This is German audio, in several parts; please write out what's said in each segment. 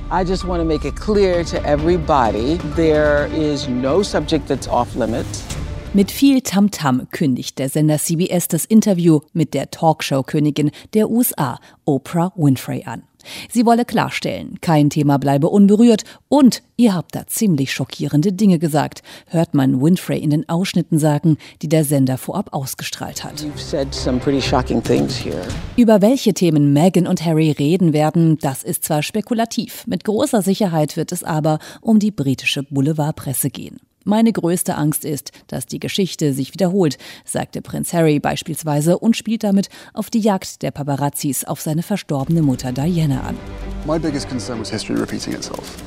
I just want to make it clear to everybody, there is no subject that's off limits. Mit viel Tamtam kündigt der Sender CBS das Interview mit der Talkshow-Königin der USA, Oprah Winfrey, an. Sie wolle klarstellen, kein Thema bleibe unberührt und ihr habt da ziemlich schockierende Dinge gesagt, hört man Winfrey in den Ausschnitten sagen, die der Sender vorab ausgestrahlt hat. You've said some pretty shocking things here. Über welche Themen Meghan und Harry reden werden, das ist zwar spekulativ, mit großer Sicherheit wird es aber um die britische Boulevardpresse gehen. Meine größte Angst ist, dass die Geschichte sich wiederholt, sagte Prinz Harry beispielsweise und spielt damit auf die Jagd der Paparazzis auf seine verstorbene Mutter Diana an. My biggest concern was history repeating itself.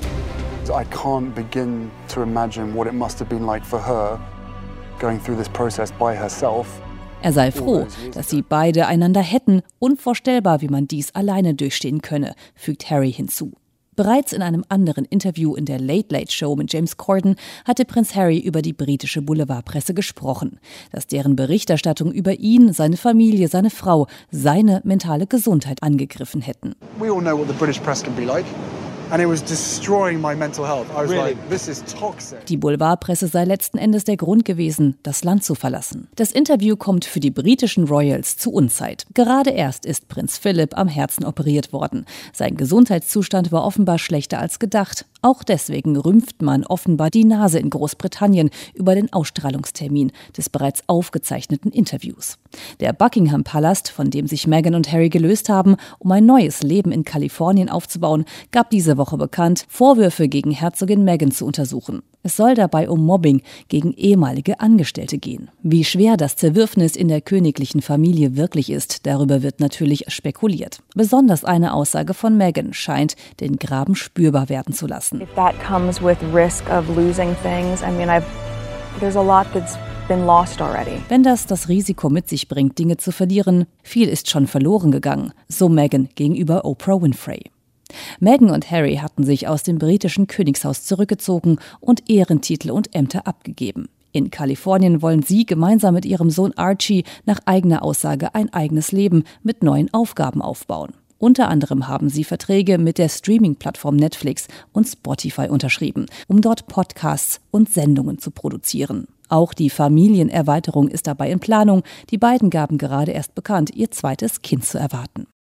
I can't begin to imagine what it must have been like for her going through this process by herself. Er sei froh, dass sie beide einander hätten, unvorstellbar, wie man dies alleine durchstehen könne, fügt Harry hinzu. Bereits in einem anderen Interview in der Late Late Show mit James Corden hatte Prinz Harry über die britische Boulevardpresse gesprochen, dass deren Berichterstattung über ihn, seine Familie, seine Frau, seine mentale Gesundheit angegriffen hätten. We all know what the British press can be like. And it was destroying my mental health. I was like, this is toxic. Die Boulevardpresse sei letzten Endes der Grund gewesen, das Land zu verlassen. Das Interview kommt für die britischen Royals zu Unzeit. Gerade erst ist Prinz Philipp am Herzen operiert worden. Sein Gesundheitszustand war offenbar schlechter als gedacht. Auch deswegen rümpft man offenbar die Nase in Großbritannien über den Ausstrahlungstermin des bereits aufgezeichneten Interviews. Der Buckingham-Palast, von dem sich Meghan und Harry gelöst haben, um ein neues Leben in Kalifornien aufzubauen, gab diese Woche bekannt, Vorwürfe gegen Herzogin Meghan zu untersuchen. Es soll dabei um Mobbing gegen ehemalige Angestellte gehen. Wie schwer das Zerwürfnis in der königlichen Familie wirklich ist, darüber wird natürlich spekuliert. Besonders eine Aussage von Meghan scheint, den Graben spürbar werden zu lassen. If that comes with risk of losing things, there's a lot that's been lost already. Wenn das Risiko mit sich bringt, Dinge zu verlieren, viel ist schon verloren gegangen, so Meghan gegenüber Oprah Winfrey. Meghan und Harry hatten sich aus dem britischen Königshaus zurückgezogen und Ehrentitel und Ämter abgegeben. In Kalifornien wollen sie gemeinsam mit ihrem Sohn Archie nach eigener Aussage ein eigenes Leben mit neuen Aufgaben aufbauen. Unter anderem haben sie Verträge mit der Streaming-Plattform Netflix und Spotify unterschrieben, um dort Podcasts und Sendungen zu produzieren. Auch die Familienerweiterung ist dabei in Planung. Die beiden gaben gerade erst bekannt, ihr zweites Kind zu erwarten.